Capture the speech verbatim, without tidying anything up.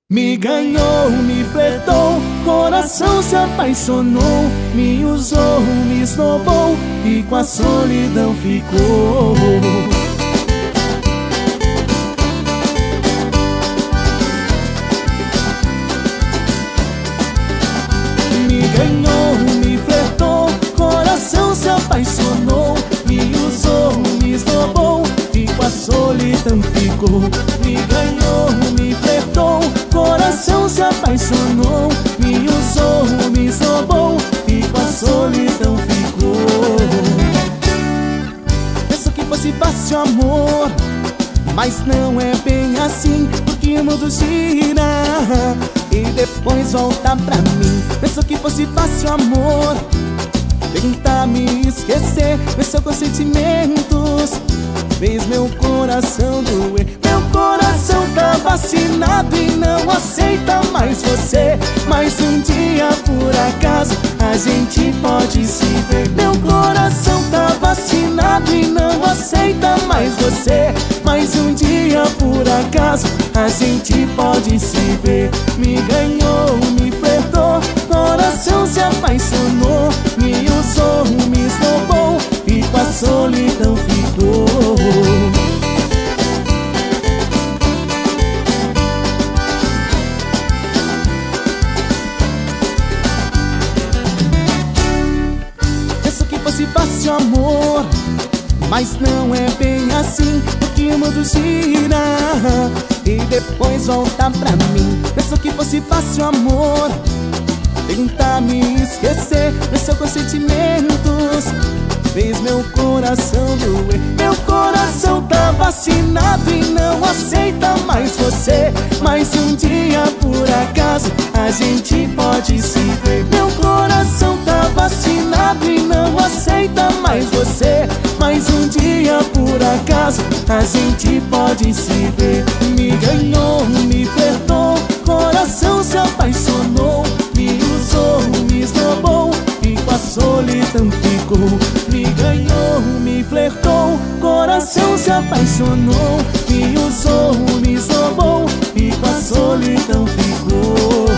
Me ganhou, me flertou, coração se apaixonou, me usou, me esnobou e com a solidão ficou. Me ganhou, me flertou, coração se apaixonou, me usou, me esnobou e com a solidão ficou. Me ganhou, me flertou, coração se apaixonou, me usou, me esnobou e com a solidão ficou. Pensou que fosse fácil amor, mas não é bem assim, porque o mundo gira e depois volta pra mim. Pensou que fosse fácil amor, tentar me esquecer, mexeu com sentimentos, fez meu coração doer. Meu coração tá vacinado e não aceita mais você, mas um dia por acaso a gente pode se ver. Meu coração tá vacinado e não aceita mais você, mas um dia por acaso a gente pode se ver. Me ganhou, me flertou, coração se apaixonou, me usou, me esnobou e com a solidão ficou. Penso que fosse fácil amor, mas não é bem assim, porque o mundo gira e depois volta pra mim. Penso que fosse fácil amor, tentar me esquecer, mexeu com sentimentos, fez meu coração doer. Meu coração tá vacinado e não aceita mais você, mas um dia por acaso a gente pode se ver. Meu coração tá vacinado e não aceita mais você, mas um dia por acaso a gente pode se ver. Me ganhou, me flertou, coração se apaixonou, me usou, me esnobou e com a solidão ficou. Me ganhou, me flertou, coração se apaixonou, me usou, me esnobou e com a solidão ficou.